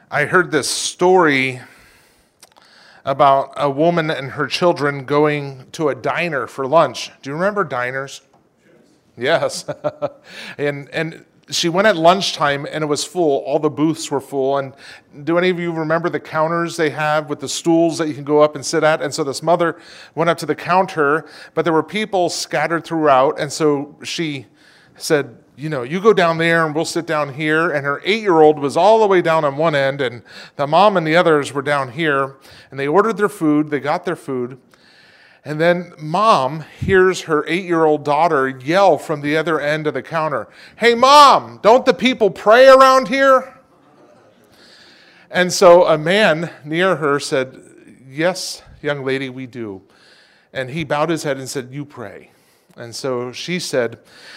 I heard this story about a woman and her children going to a diner for lunch. Do you remember diners? Yes. and she went at lunchtime and it was full. All the booths were full. And do any of you remember the counters they have with the stools that you can go up and sit at? And so this mother went up to the counter, but there were people scattered throughout. And so she said, you go down there and we'll sit down here. And her 8-year-old was all the way down on one end, and the mom and the others were down here. And they ordered their food. They got their food. And then mom hears her 8-year-old daughter yell from the other end of the counter, "Hey, Mom, don't the people pray around here?" And so a man near her said, "Yes, young lady, we do." And he bowed his head and said, "You pray." And so she said,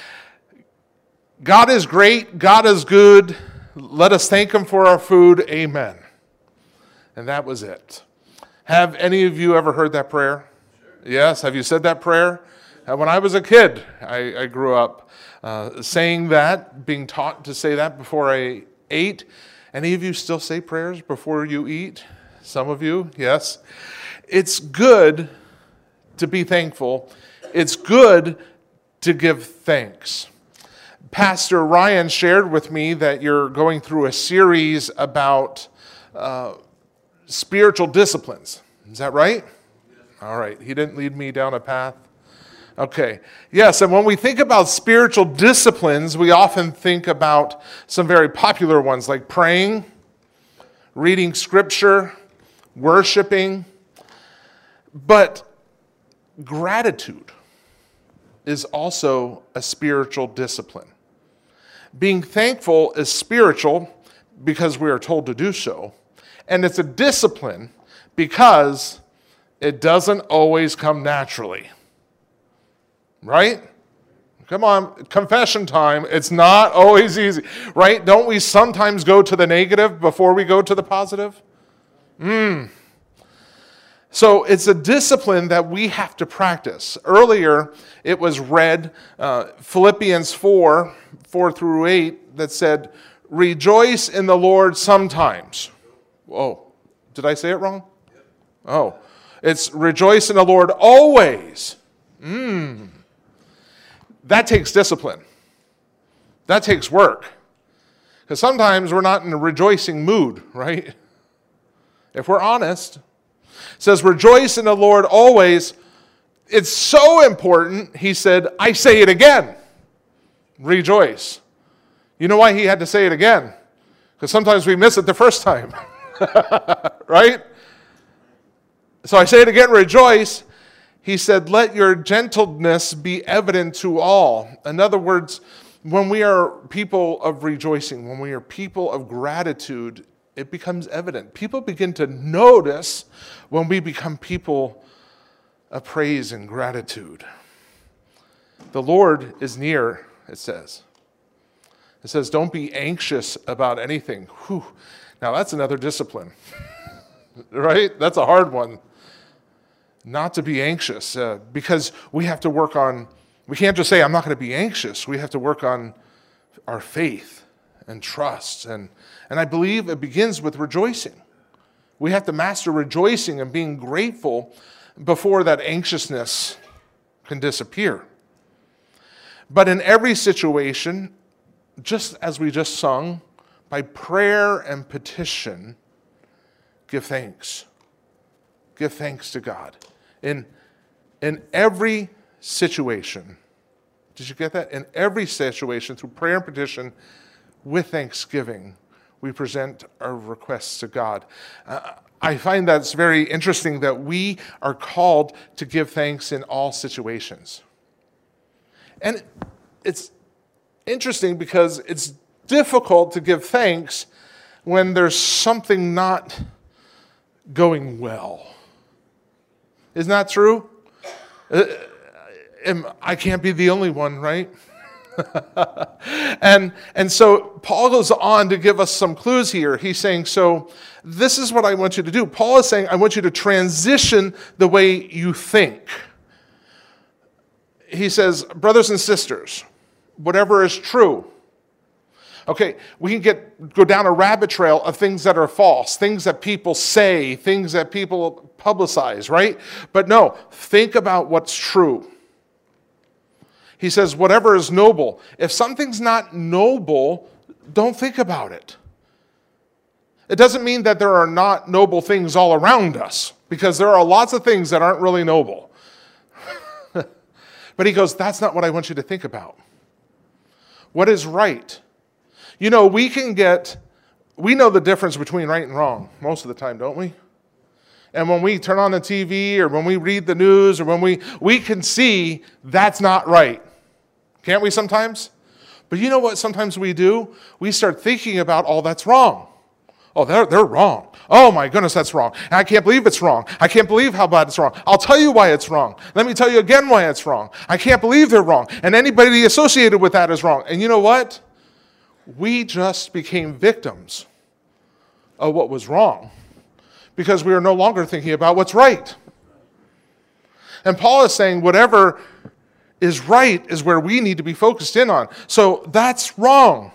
"God is great, God is good. Let us thank him for our food. Amen." And that was it. Have any of you ever heard that prayer? Yes, have you said that prayer? When I was a kid, I grew up saying that, being taught to say that before I ate. Any of you still say prayers before you eat? Some of you, yes. It's good to be thankful. It's good to give thanks. Pastor Ryan shared with me that you're going through a series about spiritual disciplines. Is that right? All right. He didn't lead me down a path. Okay. Yes, and when we think about spiritual disciplines, we often think about some very popular ones like praying, reading scripture, worshiping. But gratitude is also a spiritual discipline. Being thankful is spiritual because we are told to do so. And it's a discipline because it doesn't always come naturally. Right? Come on, confession time. It's not always easy. Right? Don't we sometimes go to the negative before we go to the positive? So it's a discipline that we have to practice. Earlier, it was read Philippians 4:4-8, that said, "Rejoice in the Lord sometimes." Oh, did I say it wrong? Oh, it's rejoice in the Lord always. That takes discipline. That takes work. Because sometimes we're not in a rejoicing mood, right? If we're honest. It says, rejoice in the Lord always. It's so important, he said, I say it again. Rejoice. You know why he had to say it again? Because sometimes we miss it the first time. Right? So I say it again, rejoice. He said, let your gentleness be evident to all. In other words, when we are people of rejoicing, when we are people of gratitude, it becomes evident. People begin to notice when we become people of praise and gratitude. The Lord is near, it says. It says, don't be anxious about anything. Whew. Now that's another discipline, right? That's a hard one. Not to be anxious, because we have to work on, we can't just say, I'm not going to be anxious. We have to work on our faith and trust. And I believe it begins with rejoicing. We have to master rejoicing and being grateful before that anxiousness can disappear. But in every situation, just as we just sung, by prayer and petition, give thanks. Give thanks to God. In every situation, did you get that? In every situation, through prayer and petition, with thanksgiving, we present our requests to God. I find that's very interesting that we are called to give thanks in all situations. And it's interesting because it's difficult to give thanks when there's something not going well. Isn't that true? I can't be the only one, right? And so Paul goes on to give us some clues here. He's saying, so this is what I want you to do. Paul is saying, I want you to transition the way you think. He says, brothers and sisters, whatever is true, Okay, we can go down a rabbit trail of things that are false, things that people say, things that people publicize, right? But no, think about what's true. He says, whatever is noble. If something's not noble, don't think about it. It doesn't mean that there are not noble things all around us, because there are lots of things that aren't really noble. But he goes, that's not what I want you to think about. What is right? You know, we know the difference between right and wrong most of the time, don't we? And when we turn on the TV or when we read the news or when we can see that's not right. Can't we sometimes? But you know what sometimes we do? We start thinking about all that's wrong. Oh, they're wrong. Oh my goodness, that's wrong. And I can't believe it's wrong. I can't believe how bad it's wrong. I'll tell you why it's wrong. Let me tell you again why it's wrong. I can't believe they're wrong. And anybody associated with that is wrong. And you know what? We just became victims of what was wrong because we are no longer thinking about what's right. And Paul is saying whatever is right is where we need to be focused in on. So that's wrong.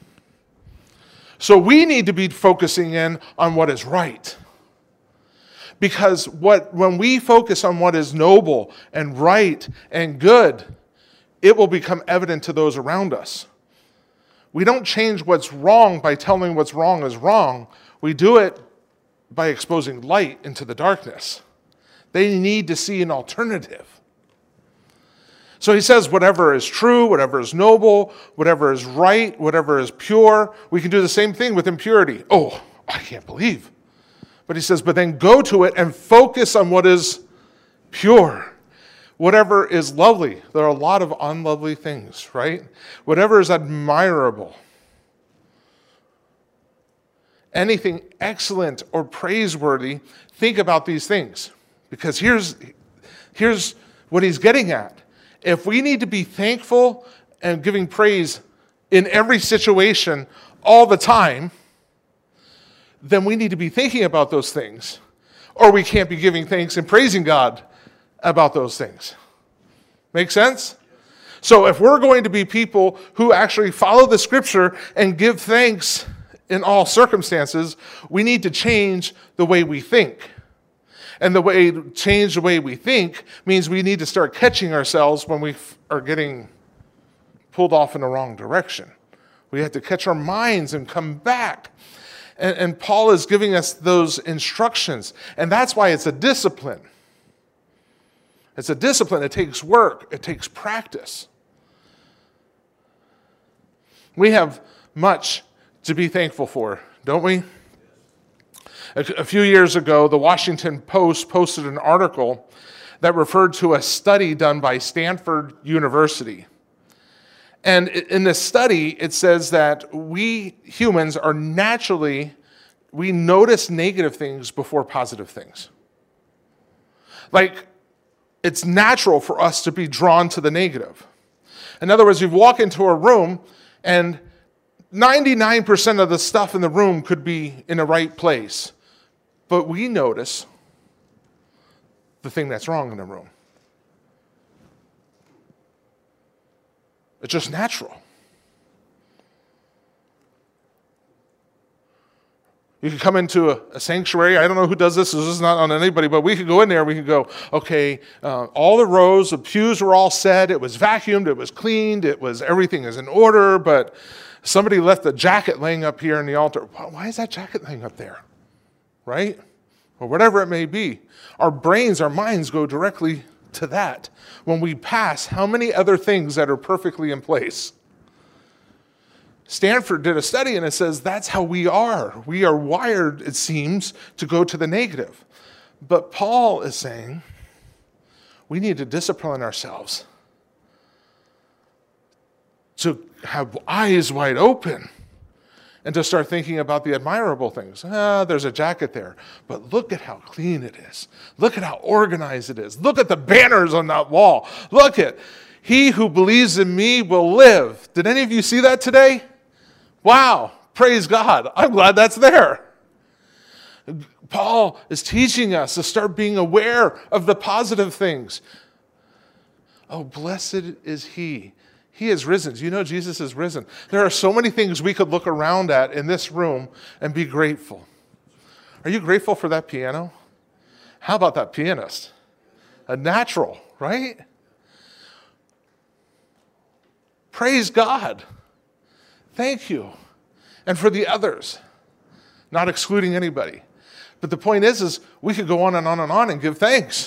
So we need to be focusing in on what is right. Because when we focus on what is noble and right and good, it will become evident to those around us. We don't change what's wrong by telling what's wrong is wrong. We do it by exposing light into the darkness. They need to see an alternative. So he says whatever is true, whatever is noble, whatever is right, whatever is pure. We can do the same thing with impurity. Oh, I can't believe. But he says, but then go to it and focus on what is pure. Whatever is lovely. There are a lot of unlovely things, right? Whatever is admirable. Anything excellent or praiseworthy, think about these things. Because here's what he's getting at. If we need to be thankful and giving praise in every situation all the time, then we need to be thinking about those things. Or we can't be giving thanks and praising God about those things. Make sense? So if we're going to be people who actually follow the scripture and give thanks in all circumstances, we need to change the way we think. And change the way we think means we need to start catching ourselves when we are getting pulled off in the wrong direction. We have to catch our minds and come back. And Paul is giving us those instructions. And that's why it's a discipline. It's a discipline. It takes work. It takes practice. We have much to be thankful for, don't we? A few years ago, the Washington Post posted an article that referred to a study done by Stanford University. And in this study, it says that we humans are we notice negative things before positive things. Like, it's natural for us to be drawn to the negative. In other words, you walk into a room and 99% of the stuff in the room could be in the right place. But we notice the thing that's wrong in the room. It's just natural. You can come into a sanctuary. I don't know who does this. This is not on anybody, but we could go in there. We could go, okay, all the rows, the pews were all set. It was vacuumed. It was cleaned. Everything is in order, but somebody left a jacket laying up here in the altar. Why is that jacket laying up there? Right? Or whatever it may be. Our brains, our minds go directly to that. When we pass, how many other things that are perfectly in place? Stanford did a study and it says that's how we are. We are wired, it seems, to go to the negative. But Paul is saying we need to discipline ourselves to have eyes wide open and to start thinking about the admirable things. There's a jacket there, but look at how clean it is. Look at how organized it is. Look at the banners on that wall. Look at, he who believes in me will live. Did any of you see that today? Wow, praise God. I'm glad that's there. Paul is teaching us to start being aware of the positive things. Oh, blessed is he. He is risen. Do you know Jesus is risen? There are so many things we could look around at in this room and be grateful. Are you grateful for that piano? How about that pianist? A natural, right? Praise God. Thank you. And for the others, not excluding anybody. But the point is we could go on and on and on and give thanks.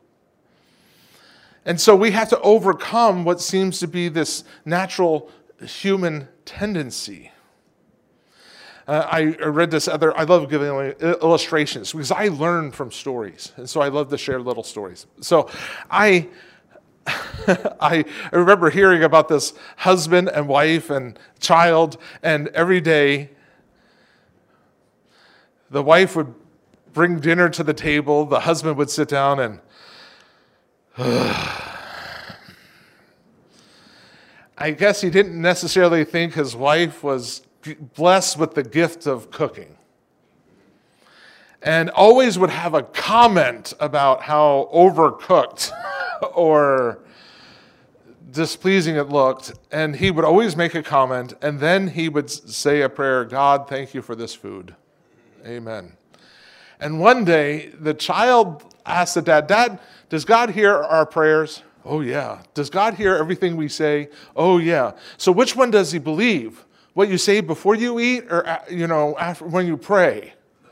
And so we have to overcome what seems to be this natural human tendency. I read this I love giving illustrations because I learn from stories. And so I love to share little stories. So I remember hearing about this husband and wife and child, and every day the wife would bring dinner to the table, the husband would sit down and I guess he didn't necessarily think his wife was blessed with the gift of cooking. And always would have a comment about how overcooked or displeasing it looked. And he would always make a comment, and then he would say a prayer, God, thank you for this food. Amen. And one day, the child asked the dad, Dad, does God hear our prayers? Oh, yeah. Does God hear everything we say? Oh, yeah. So which one does he believe? What you say before you eat or, after when you pray?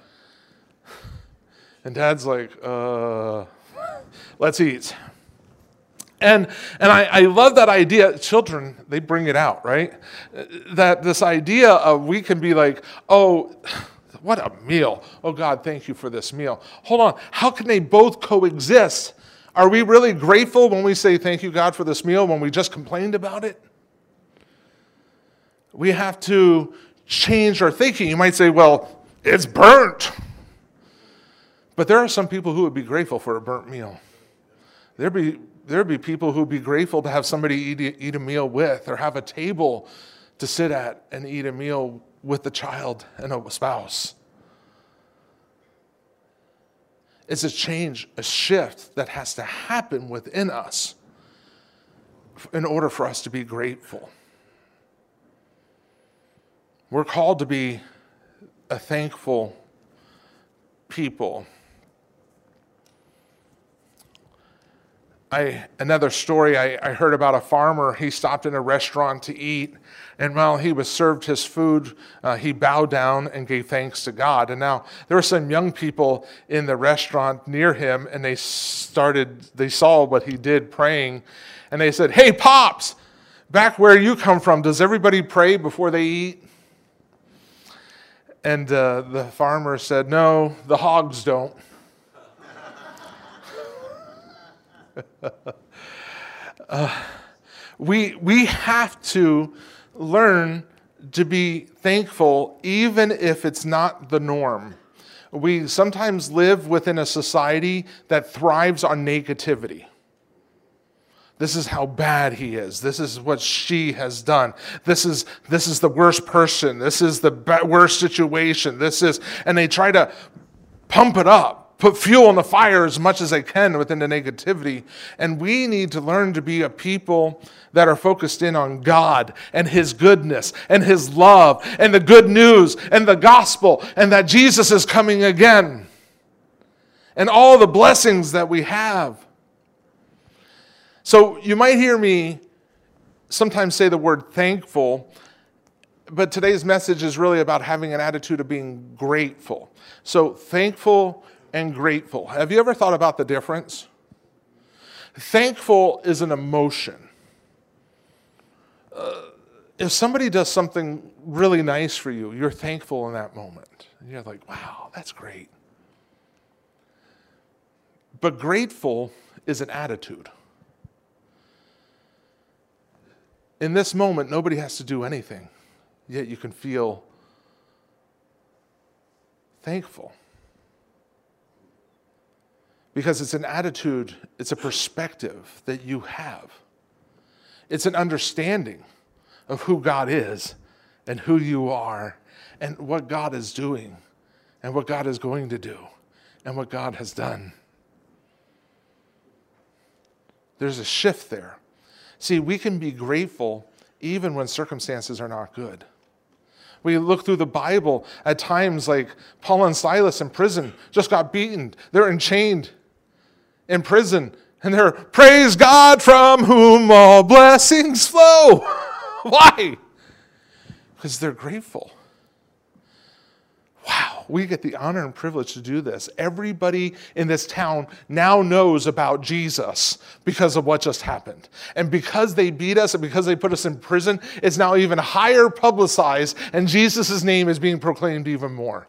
And Dad's like, let's eat. And I love that idea. Children, they bring it out, right? That this idea of we can be like, oh, what a meal. Oh, God, thank you for this meal. Hold on. How can they both coexist? Are we really grateful when we say thank you, God, for this meal when we just complained about it? We have to change our thinking. You might say, well, it's burnt. But there are some people who would be grateful for a burnt meal. There'd be people who would be grateful to have somebody eat a meal with, or have a table to sit at and eat a meal with the child and a spouse. It's a change, a shift that has to happen within us in order for us to be grateful. We're called to be a thankful people. Another story I heard about a farmer. He stopped in a restaurant to eat, and while he was served his food, he bowed down and gave thanks to God. And now there were some young people in the restaurant near him, and they saw what he did praying, and they said, "Hey, Pops, back where you come from, does everybody pray before they eat?" And the farmer said, "No, the hogs don't." We have to learn to be thankful even if it's not the norm. We sometimes live within a society that thrives on negativity. This is how bad he is. This is what she has done. This is the worst person. This is the worst situation. And they try to pump it up. Put fuel on the fire as much as they can within the negativity. And we need to learn to be a people that are focused in on God and His goodness and His love and the good news and the gospel and that Jesus is coming again and all the blessings that we have. So you might hear me sometimes say the word thankful, but today's message is really about having an attitude of being grateful. So thankful and grateful. Have you ever thought about the difference? Thankful is an emotion. If somebody does something really nice for you, you're thankful in that moment. You're like, wow, that's great. But grateful is an attitude. In this moment, nobody has to do anything, yet you can feel thankful. Because it's an attitude, it's a perspective that you have. It's an understanding of who God is and who you are and what God is doing and what God is going to do and what God has done. There's a shift there. See, we can be grateful even when circumstances are not good. We look through the Bible at times like Paul and Silas in prison just got beaten. They're enchained in prison. And they're, praise God from whom all blessings flow. Why? Because they're grateful. Wow, we get the honor and privilege to do this. Everybody in this town now knows about Jesus because of what just happened. And because they beat us and because they put us in prison, it's now even higher publicized, and Jesus' name is being proclaimed even more.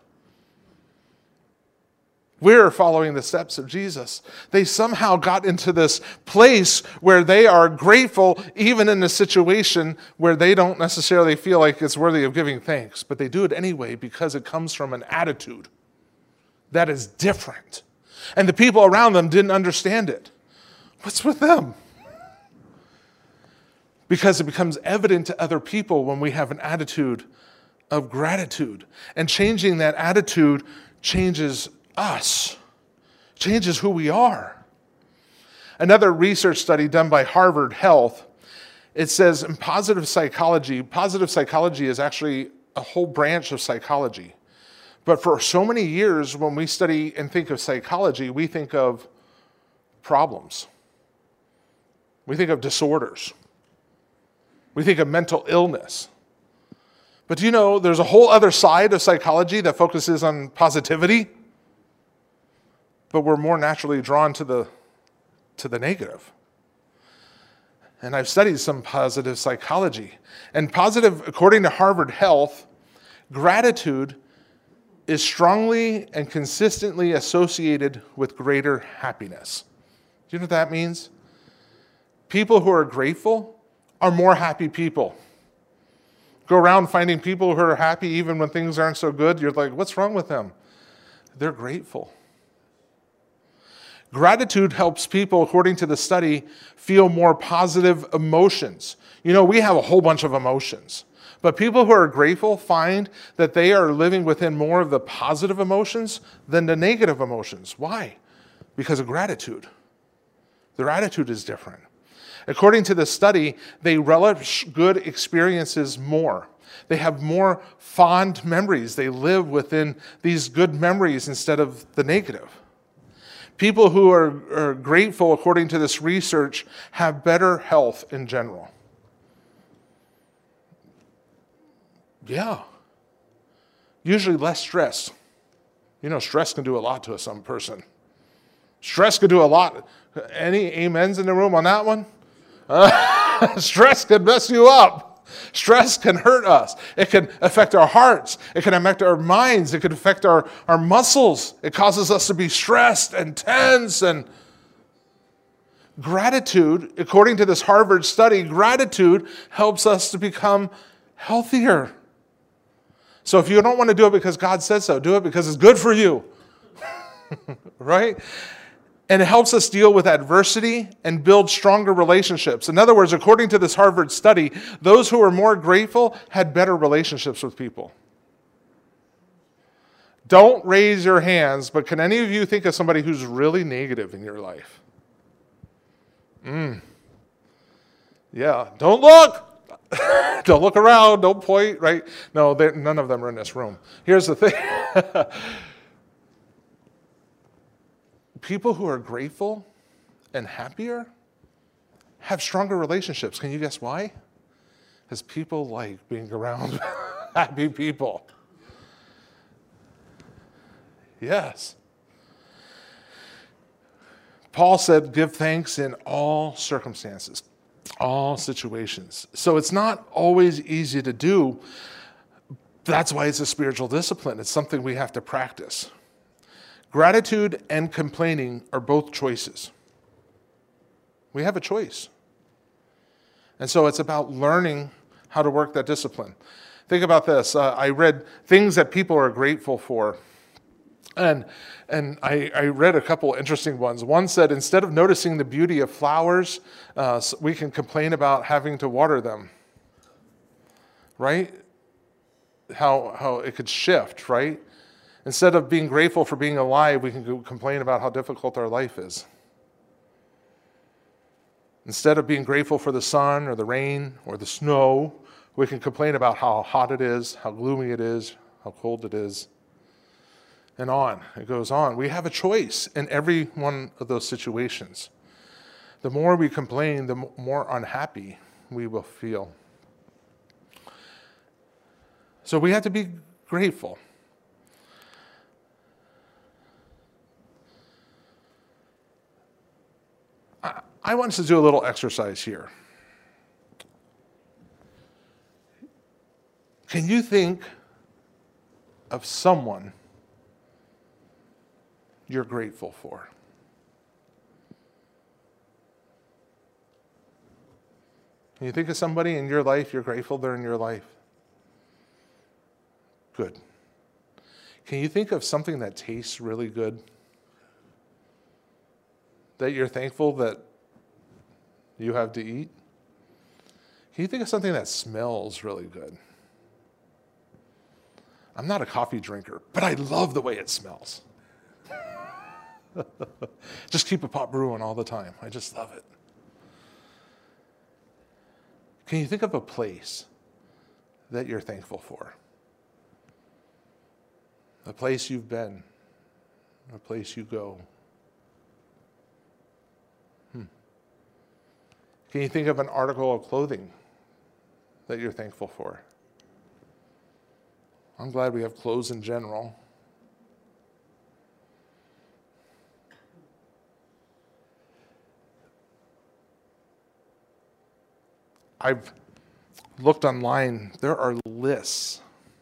We're following the steps of Jesus. They somehow got into this place where they are grateful even in a situation where they don't necessarily feel like it's worthy of giving thanks, but they do it anyway because it comes from an attitude that is different. And the people around them didn't understand it. What's with them? Because it becomes evident to other people when we have an attitude of gratitude. And changing that attitude changes us, changes who we are. Another research study done by Harvard Health, it says in positive psychology is actually a whole branch of psychology. But for so many years, when we study and think of psychology, we think of problems. We think of disorders. We think of mental illness. But do you know there's a whole other side of psychology that focuses on positivity? But we're more naturally drawn to the negative. And I've studied some positive psychology. And positive, according to Harvard Health, gratitude is strongly and consistently associated with greater happiness. Do you know what that means? People who are grateful are more happy people. Go around finding people who are happy even when things aren't so good. You're like, what's wrong with them? They're grateful. Gratitude helps people, according to the study, feel more positive emotions. You know, we have a whole bunch of emotions. But people who are grateful find that they are living within more of the positive emotions than the negative emotions. Why? Because of gratitude. Their attitude is different. According to the study, they relish good experiences more. They have more fond memories. They live within these good memories instead of the negative. People who are grateful, according to this research, have better health in general. Yeah. Usually less stress. You know, stress can do a lot to some person. Stress can do a lot. Any amens in the room on that one? Stress can mess you up. Stress can hurt us. It can affect our hearts. It can affect our minds. It can affect our muscles. It causes us to be stressed and tense. And gratitude, according to this Harvard study, gratitude helps us to become healthier. So if you don't want to do it because God said so, do it because it's good for you. Right? And it helps us deal with adversity and build stronger relationships. In other words, according to this Harvard study, those who were more grateful had better relationships with people. Don't raise your hands, but can any of you think of somebody who's really negative in your life? Yeah, don't look. Don't look around. Don't point, right? No, none of them are in this room. Here's the thing. People who are grateful and happier have stronger relationships. Can you guess why? Because people like being around happy people. Yes. Paul said, give thanks in all circumstances, all situations. So it's not always easy to do. That's why it's a spiritual discipline. It's something we have to practice. Gratitude and complaining are both choices. We have a choice. And so it's about learning how to work that discipline. Think about this. I read things that people are grateful for. And I read a couple interesting ones. One said, instead of noticing the beauty of flowers, we can complain about having to water them. Right? How it could shift, right? Instead of being grateful for being alive, we can complain about how difficult our life is. Instead of being grateful for the sun or the rain or the snow, we can complain about how hot it is, how gloomy it is, how cold it is, and on. It goes on. We have a choice in every one of those situations. The more we complain, the more unhappy we will feel. So we have to be grateful. I want us to do a little exercise here. Can you think of someone you're grateful for? Can you think of somebody in your life you're grateful they're in your life? Good. Can you think of something that tastes really good? That you're thankful that you have to eat? Can you think of something that smells really good? I'm not a coffee drinker, but I love the way it smells. Just keep a pot brewing all the time. I just love it. Can you think of a place that you're thankful for? A place you've been, a place you go. Can you think of an article of clothing that you're thankful for? I'm glad we have clothes in general. I've looked online. There are lists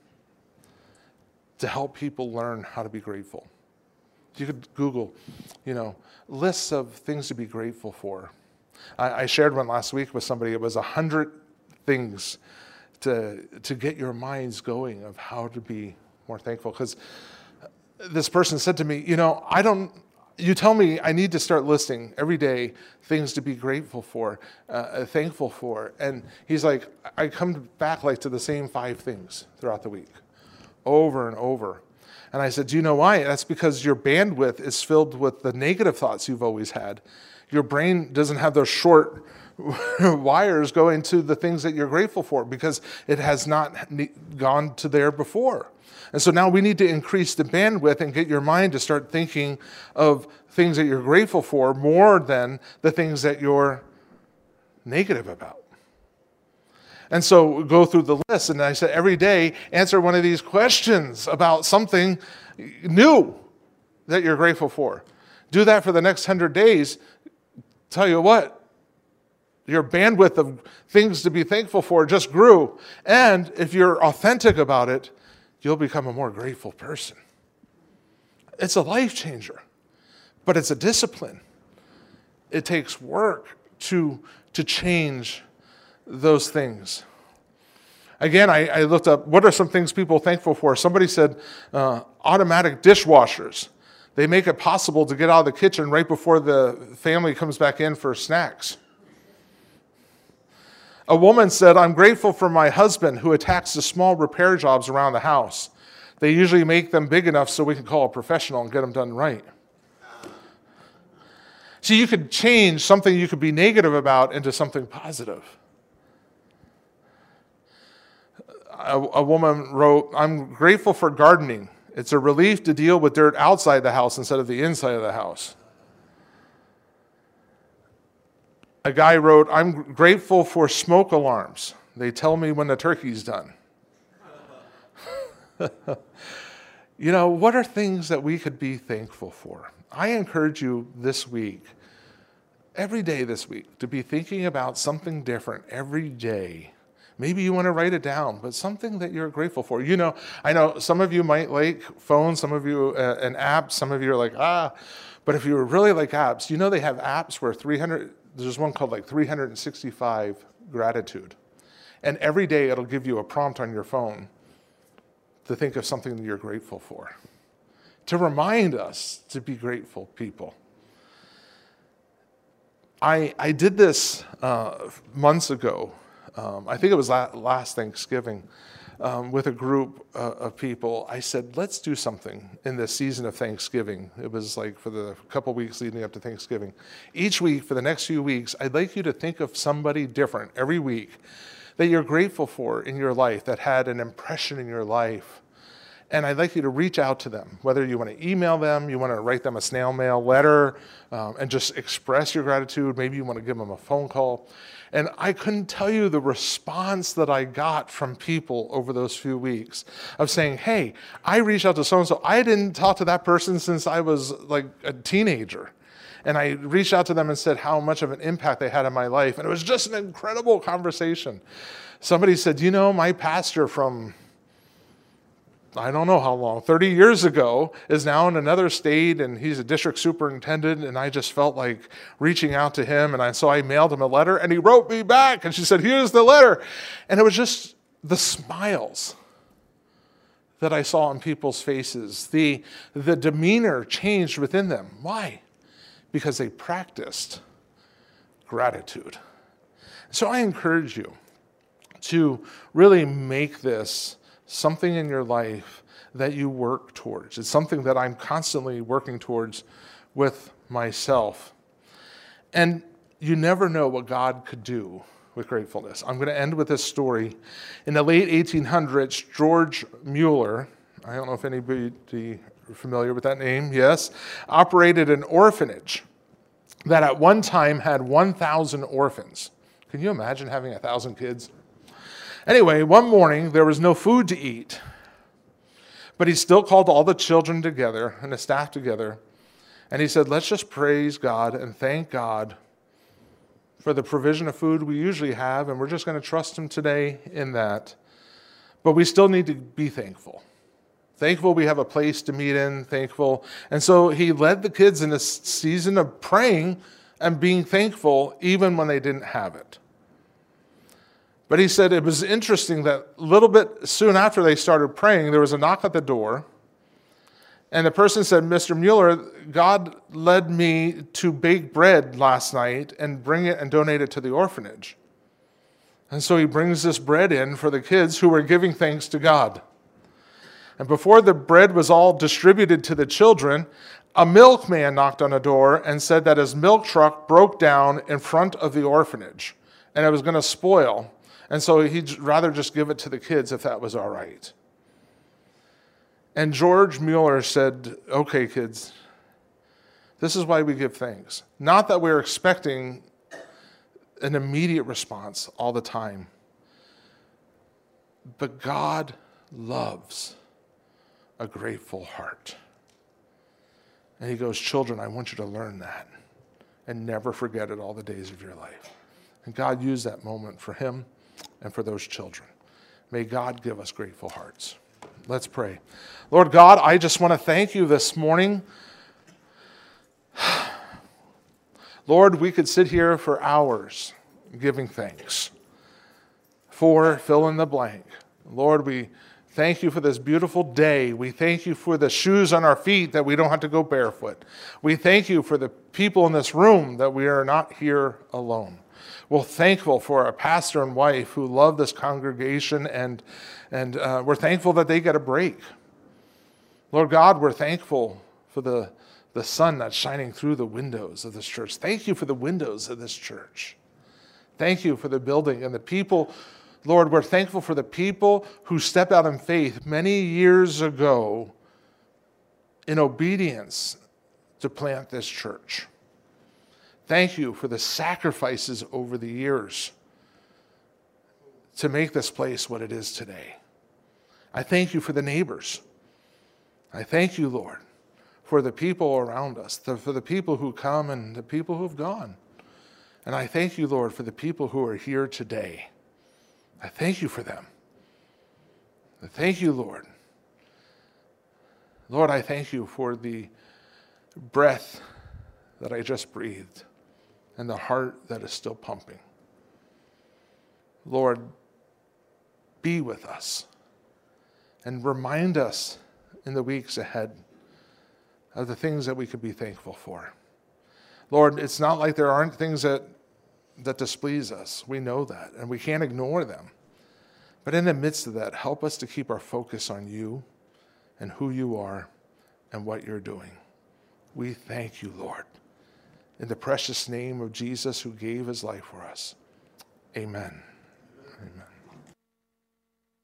to help people learn how to be grateful. You could Google, lists of things to be grateful for. I shared one last week with somebody. It was 100 things to get your minds going of how to be more thankful. Because this person said to me, you tell me I need to start listing every day things to be grateful for, thankful for. And he's like, I come back to the same 5 things throughout the week, over and over. And I said, do you know why? That's because your bandwidth is filled with the negative thoughts you've always had. Your brain doesn't have those short wires going to the things that you're grateful for because it has not gone to there before. And so now we need to increase the bandwidth and get your mind to start thinking of things that you're grateful for more than the things that you're negative about. And so go through the list, and I said, every day, answer one of these questions about something new that you're grateful for. Do that for the next 100 days. Tell you what, your bandwidth of things to be thankful for just grew. And if you're authentic about it, you'll become a more grateful person. It's a life changer, but it's a discipline. It takes work to change those things. Again, I looked up, what are some things people are thankful for? Somebody said automatic dishwashers. They make it possible to get out of the kitchen right before the family comes back in for snacks. A woman said, I'm grateful for my husband who attacks the small repair jobs around the house. They usually make them big enough so we can call a professional and get them done right. See, you could change something you could be negative about into something positive. A woman wrote, I'm grateful for gardening. It's a relief to deal with dirt outside the house instead of the inside of the house. A guy wrote, I'm grateful for smoke alarms. They tell me when the turkey's done. What are things that we could be thankful for? I encourage you this week, every day this week, to be thinking about something different every day. Maybe you want to write it down, but something that you're grateful for. I know some of you might like phones, some of you an app, some of you are like, but if you really like apps, they have apps where there's one called 365 gratitude. And every day it'll give you a prompt on your phone to think of something that you're grateful for, to remind us to be grateful people. I did this months ago. I think it was last Thanksgiving. with a group of people. I said, let's do something in this season of Thanksgiving. It was like for the couple weeks leading up to Thanksgiving. Each week, for the next few weeks, I'd like you to think of somebody different every week that you're grateful for in your life, that had an impression in your life. And I'd like you to reach out to them, whether you want to email them, you want to write them a snail mail letter, and just express your gratitude. Maybe you want to give them a phone call. And I couldn't tell you the response that I got from people over those few weeks of saying, hey, I reached out to so-and-so. I didn't talk to that person since I was like a teenager. And I reached out to them and said how much of an impact they had in my life. And it was just an incredible conversation. Somebody said, my pastor from, I don't know how long, 30 years ago, is now in another state, and he's a district superintendent, and I just felt like reaching out to him, and so I mailed him a letter, and he wrote me back, and she said, here's the letter. And it was just the smiles that I saw in people's faces. The demeanor changed within them. Why? Because they practiced gratitude. So I encourage you to really make this something in your life that you work towards. It's something that I'm constantly working towards with myself. And you never know what God could do with gratefulness. I'm going to end with this story. In the late 1800s, George Mueller, I don't know if anybody familiar with that name, yes, operated an orphanage that at one time had 1,000 orphans. Can you imagine having 1,000 kids? Anyway, one morning, there was no food to eat, but he still called all the children together and the staff together, and he said, let's just praise God and thank God for the provision of food we usually have, and we're just going to trust him today in that. But we still need to be thankful. Thankful we have a place to meet in, thankful. And so he led the kids in this season of praying and being thankful even when they didn't have it. But he said it was interesting that a little bit soon after they started praying, there was a knock at the door. And the person said, Mr. Mueller, God led me to bake bread last night and bring it and donate it to the orphanage. And so he brings this bread in for the kids who were giving thanks to God. And before the bread was all distributed to the children, a milkman knocked on the door and said that his milk truck broke down in front of the orphanage and it was going to spoil. And so he'd rather just give it to the kids if that was all right. And George Mueller said, okay, kids, this is why we give thanks. Not that we're expecting an immediate response all the time, but God loves a grateful heart. And he goes, children, I want you to learn that and never forget it all the days of your life. And God used that moment for him and for those children. May God give us grateful hearts. Let's pray. Lord God, I just want to thank you this morning. Lord, we could sit here for hours giving thanks for fill in the blank. Lord, we thank you for this beautiful day. We thank you for the shoes on our feet that we don't have to go barefoot. We thank you for the people in this room that we are not here alone. We're thankful for our pastor and wife who love this congregation, and we're thankful that they get a break. Lord God, we're thankful for the sun that's shining through the windows of this church. Thank you for the windows of this church. Thank you for the building and the people. Lord, we're thankful for the people who stepped out in faith many years ago in obedience to plant this church. Thank you for the sacrifices over the years to make this place what it is today. I thank you for the neighbors. I thank you, Lord, for the people around us, for the people who come and the people who have gone. And I thank you, Lord, for the people who are here today. I thank you for them. I thank you, Lord. Lord, I thank you for the breath that I just breathed and the heart that is still pumping. Lord, be with us and remind us in the weeks ahead of the things that we could be thankful for. Lord, it's not like there aren't things that displease us. We know that, and we can't ignore them. But in the midst of that, help us to keep our focus on you and who you are and what you're doing. We thank you, Lord. In the precious name of Jesus who gave his life for us. Amen. Amen.